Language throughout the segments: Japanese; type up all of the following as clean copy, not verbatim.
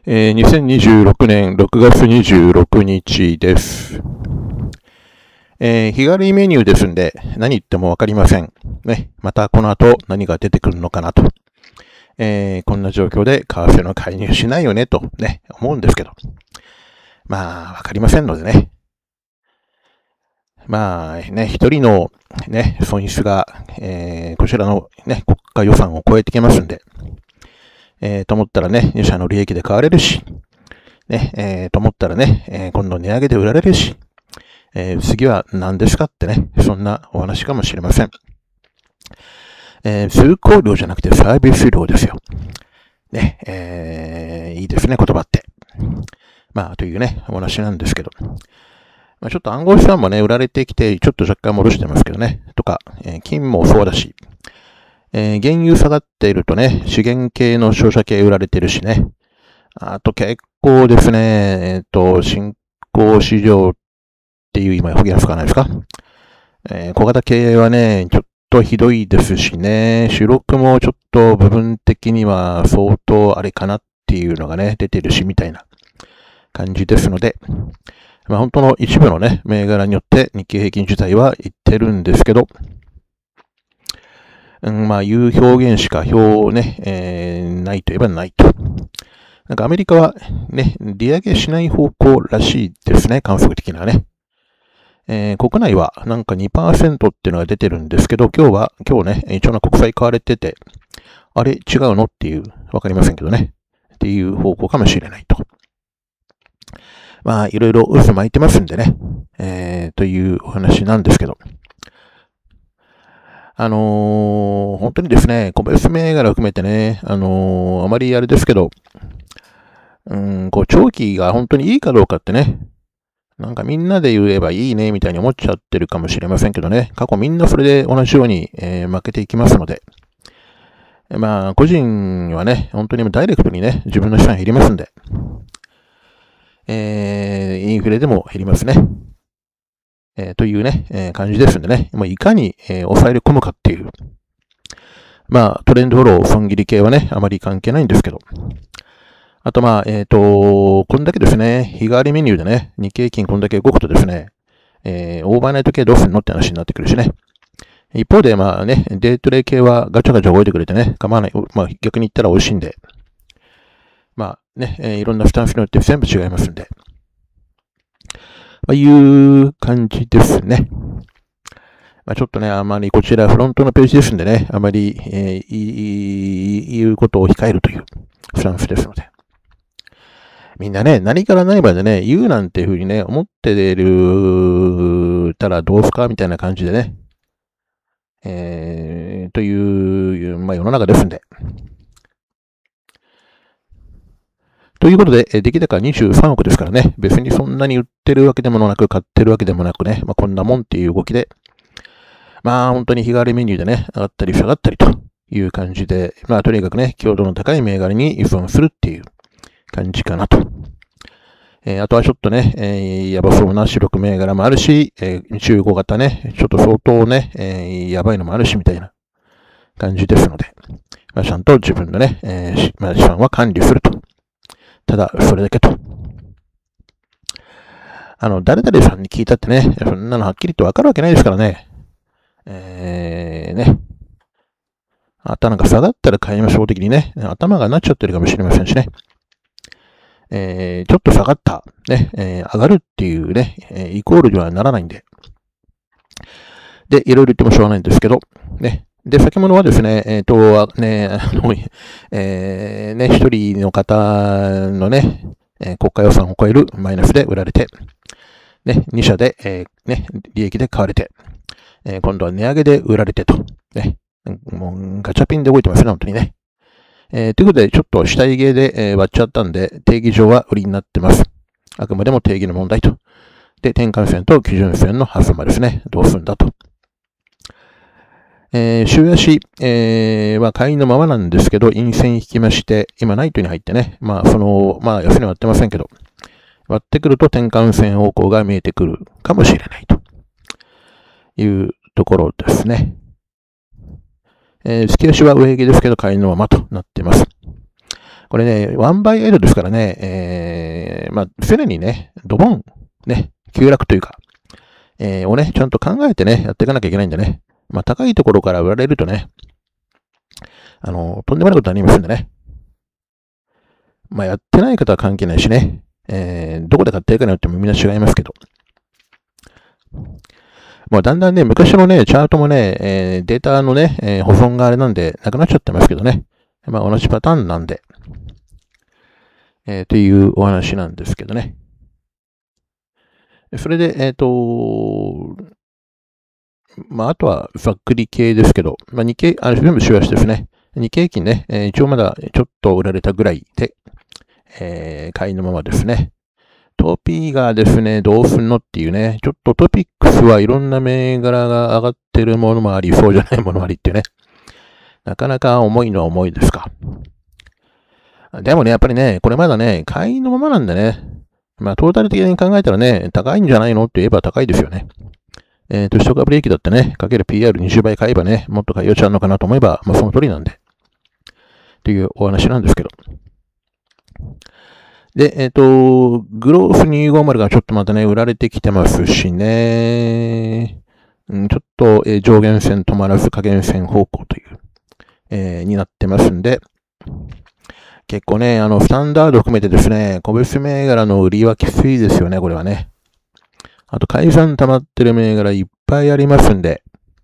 2026年6月26日です。日帰りメニューですんで、何言ってもわかりません。ね、またこの後何が出てくるのかなと。こんな状況で為替の介入しないよねとね、思うんですけど。まあ、わかりませんのでね。まあね、一人のね、損失が、こちらのね、国家予算を超えてきますんで、と思ったらね、2社の利益で買われるし、ね、と思ったらね、今度値上げで売られるし、次は何ですかってね、そんなお話かもしれません。通行料じゃなくてサービス料ですよ。ね、いいですね、言葉って。まあ、というね、お話なんですけど。まあ、ちょっと暗号資産もね、売られてきて、ちょっと若干戻してますけどね。とか、金もそうだし、原油下がっているとね、資源系の商社系売られてるしね。あと結構ですね、新興市場っていう今表現つかないですか？小型系はね、ちょっとひどいですしね、主力もちょっと部分的には相当あれかなっていうのがね、出てるしみたいな感じですので、まあ本当の一部のね、銘柄によって日経平均自体は言ってるんですけど、まあ、いう表現しかね、ないといえばないと。なんかアメリカはね、利上げしない方向らしいですね、観測的なね。国内はなんか 2% っていうのが出てるんですけど、今日ね、一応な国債買われてて、あれ違うのっていう、わかりませんけどね。っていう方向かもしれないと。まあ、いろいろ渦巻いてますんでね、というお話なんですけど。本当にですね、個別銘柄を含めてね、あまりあれですけど、長期が本当にいいかどうかってね、なんかみんなで言えばいいねみたいに思っちゃってるかもしれませんけどね、過去みんなそれで同じように、負けていきますので、まあ、個人はね、本当にダイレクトにね、自分の資産減りますんで、インフレでも減りますね。というね、感じですんでね、もういかに、抑え込むかっていう。まあ、トレンドフォロー、損切り系はね、あまり関係ないんですけど。あとまあ、こんだけですね、日替わりメニューでね、日経金こんだけ動くとですね、オーバーナイト系どうすんのって話になってくるしね。一方でまあね、デイトレイ系はガチャガチャ動いてくれてね、構わない。まあ逆に言ったら美味しいんで。まあね、いろんなスタンスによって全部違いますんで。まあ、いう感じですね。まあ、ちょっとね、あまりこちらフロントのページですんでね、あまり、言うことを控えるというスタンスですので。みんなね、何から何までね、言うなんていうふうにね、思ってるたらどうすかみたいな感じでね、という、まあ世の中ですんで。ということで、出来高23億ですからね、別にそんなに売ってるわけでもなく、買ってるわけでもなくね、まあこんなもんっていう動きで、まあ本当に日替わりメニューでね、上がったり下がったりという感じで、まあとにかくね、強度の高い銘柄に依存するっていう感じかなと。あとはちょっとね、やばそうな主力銘柄もあるし、中古型ね、ちょっと相当ね、やばいのもあるしみたいな感じですので、まあ、ちゃんと自分のね、まあ、資産は管理すると。ただ、それだけと。誰々さんに聞いたってね、そんなのはっきりとわかるわけないですからね。ね。なんか下がったら買いましょう的にね、頭がなっちゃってるかもしれませんしね。ちょっと下がった、ね、上がるっていうね、イコールにはならないんで。で、いろいろ言ってもしょうがないんですけど、ね。で、先物はですね、一人の方のね、国家予算を超えるマイナスで売られて、ね、2社で、利益で買われて、今度は値上げで売られてと、ね、もうガチャピンで動いてますね、本当にね。ということで、ちょっと下髭で、割っちゃったんで、定義上は売りになってます。あくまでも定義の問題と。で、転換線と基準線の狭間ですね。どうするんだと。週足、は買いのままなんですけど、陰線引きまして、今ナイトに入ってね、まあ、安値割ってませんけど、割ってくると転換線方向が見えてくるかもしれないというところですね。月足は上髭ですけど、買いのままとなっています。 これね、ワンバイエイドですからね、まあ、常にね、ドボン、ね、急落というか、をね、ちゃんと考えてね、やっていかなきゃいけないんでね。まあ、高いところから売られるとね、とんでもないことになりますんでね。まあ、やってない方は関係ないしね、どこで買っているかによってもみんな違いますけど。もうだんだんね、昔のね、チャートもね、データのね、保存があれなんで、なくなっちゃってますけどね。まあ、同じパターンなんで、というお話なんですけどね。それで、まあ、あとは、ざっくり系ですけど、まあ、日経、全部週足ですね。日経平均ね、一応まだちょっと売られたぐらいで、買いのままですね。トピがですね、どうすんのっていうね、ちょっとトピックスはいろんな銘柄が上がってるものもあり、そうじゃないものもありっていうね。なかなか重いのは重いですか。でもね、やっぱりね、これまだね、買いのままなんでね。まあ、トータル的に考えたらね、高いんじゃないのって言えば高いですよね。取得株利益だってね、かける PR20 倍買えばね、もっと買い余地あるのかなと思えば、まあその通りなんで。っていうお話なんですけど。で、グロース250がちょっとまたね、売られてきてますしね、ちょっと、上限線止まらず下限線方向という、になってますんで、結構ね、スタンダード含めてですね、個別銘柄の売りはきついですよね、これはね。あと、解散溜まってる銘柄いっぱいありますんで、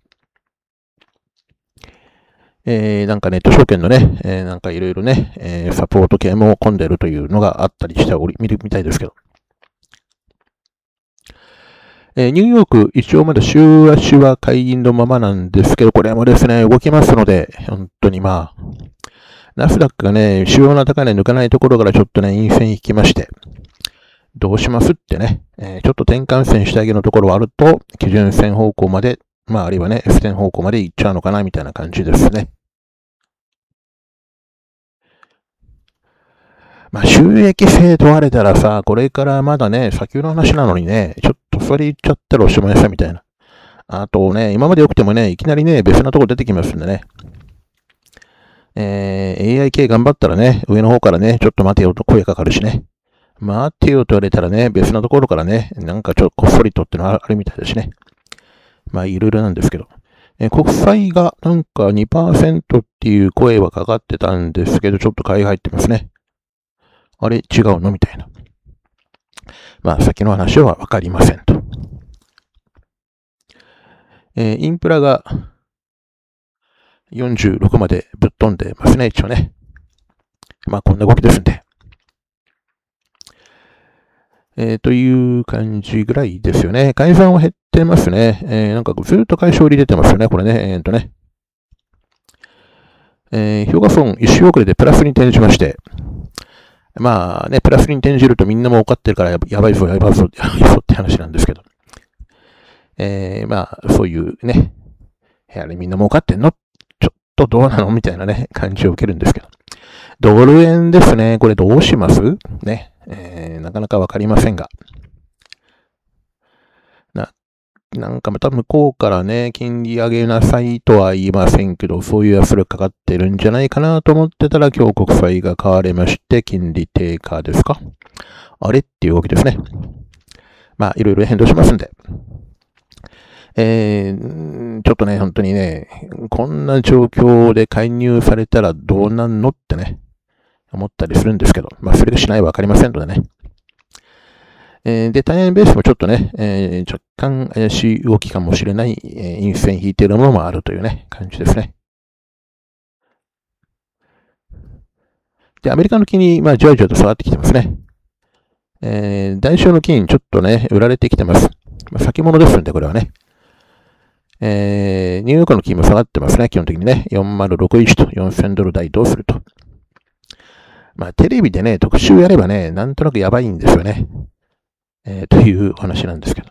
なんかネット証券のね、なんかいろいろね、サポート系も混んでるというのがあったりして見るみたいですけど。ニューヨーク、一応まだ週足は買いのままなんですけど、これもですね、動きますので、本当にまあ、ナスダックがね、主要な高値抜かないところからちょっとね、陰線引きまして、どうしますってね、ちょっと転換線下上げのところはあると、基準線方向まで、まあ、あるいはね、F 線方向まで行っちゃうのかな、みたいな感じですね。まあ、収益性問われたらさ、これからまだね、先の話なのにね、ちょっとそれ言っちゃったらおしまいさ、みたいな。あとね、今まで良くてもね、いきなりね、別なとこ出てきますんでね。AI 系頑張ったらね、上の方からね、ちょっと待てよと声かかるしね。待てよと言われたらね、別なところからね、なんかちょっとこっそりとってのはあるみたいだしね。まあ、いろいろなんですけど。国債がなんか 2% っていう声はかかってたんですけど、ちょっと買い入ってますね。あれ違うのみたいな。まあ、先の話はわかりませんと。インプラが46までぶっ飛んでますね、一応ね。まあ、こんな動きですんで。という感じぐらいですよね。解散は減ってますね。なんかずっと解消売り出てますよね、これね。評価損1週遅れでプラスに転じまして、まあね、プラスに転じるとみんなも分かってるからやばいぞ、やばいぞって話なんですけど。まあ、そういうね、あれみんな儲かってんのちょっとどうなのみたいなね、感じを受けるんですけど。ドル円ですね。これどうしますね。なかなかわかりませんが。なんかまた向こうからね、金利上げなさいとは言いませんけど、そういう圧力かかってるんじゃないかなと思ってたら、今日国債が買われまして、金利低下ですかあれっていう動きですね。まあ、いろいろ変動しますんで。ちょっとね、本当にね、こんな状況で介入されたらどうなんのってね、思ったりするんですけど、まあ、それがしないはわかりませんのでね。で、タイムベースもちょっとね、若干怪しい動きかもしれない、陰線引いているものもあるというね、感じですね。で、アメリカの金利、まあ、じわじわと下がってきてますね。代償の金、ちょっとね、売られてきてます。まあ、先物ですんで、これはね。ニューヨークの金も下がってますね、基本的にね。4061と4000ドル台どうすると。まあ、テレビでね、特集やればね、なんとなくやばいんですよね。というお話なんですけど。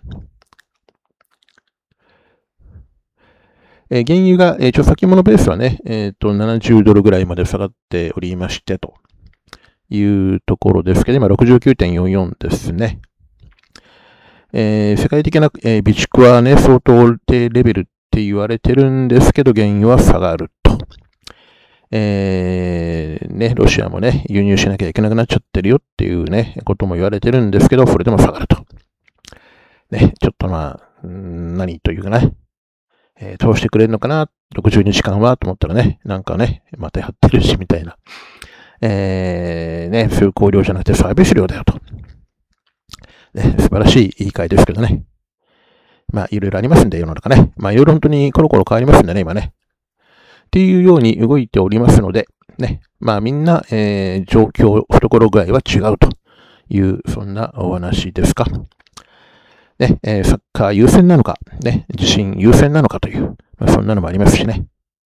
原油が、先物ベースはね、70ドルぐらいまで下がっておりまして、というところですけど、今 69.44 ですね。世界的な、備蓄はね、相当低レベルって言われてるんですけど、原油は下がると。年ロシアもね、輸入しなきゃいけなくなっちゃってるよっていうね、ことも言われてるんですけど、それでも下がると。ね、ちょっと何というかね、通してくれるのかな、60日間はと思ったらね、なんかね、またやってるし、みたいな。通行料じゃなくてサービス料だよと。ね、素晴らしい言い換えですけどね。いろいろありますんで、世の中ね。いろいろ本当にコロコロ変わりますんでね、今ね。っていうように動いておりますので、ね。みんな、状況、懐具合は違うという、そんなお話ですか。ね、サッカー優先なのか、ね、地震優先なのかという、そんなのもありますしね。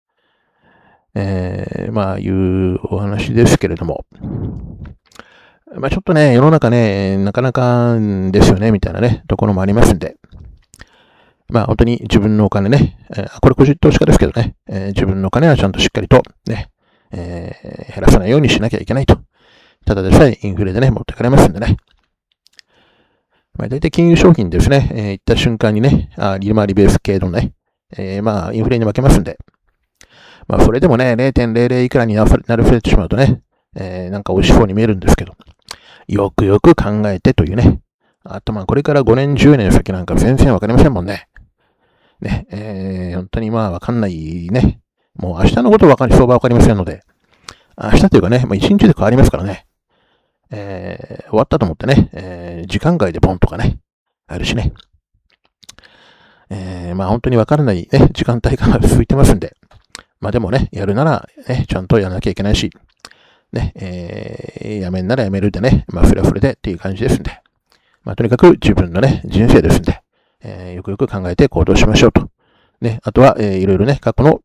いうお話ですけれども。ちょっとね、世の中ね、なかなかですよね、みたいなね、ところもありますんで。本当に自分のお金ね、これ個人投資家ですけどね、自分のお金はちゃんとしっかりとね、減らさないようにしなきゃいけないと。ただでさえインフレでね、持ってかれますんでね。大体金融商品ですね、行った瞬間にね、利回りベース系のね、インフレに負けますんで。それでもね、0.00 いくらになるふれてしまうとね、なんか美味しそうに見えるんですけど、よくよく考えてというね。あとこれから5年、10年先なんか全然わかりませんもんね。ね、本当にわかんないね。もう明日のこと相場わかりませんので、明日というかね、1日で変わりますからね。終わったと思ってね、時間外でポンとかね、あるしね。本当にわからないね、時間帯が続いてますんで。でもね、やるならね、ちゃんとやらなきゃいけないし、ね、やめんならやめるでね、フラフラでっていう感じですんで。とにかく自分のね、人生ですんで、よくよく考えて行動しましょうと。ね、あとは、いろいろね、過去の、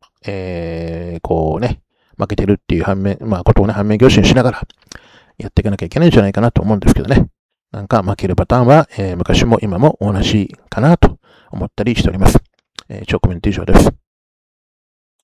負けてるっていうことをね、反面教師にしながら、やっていかなきゃいけないんじゃないかなと思うんですけどね。なんか負けるパターンは、昔も今も同じかなと思ったりしております。超コメント以上です。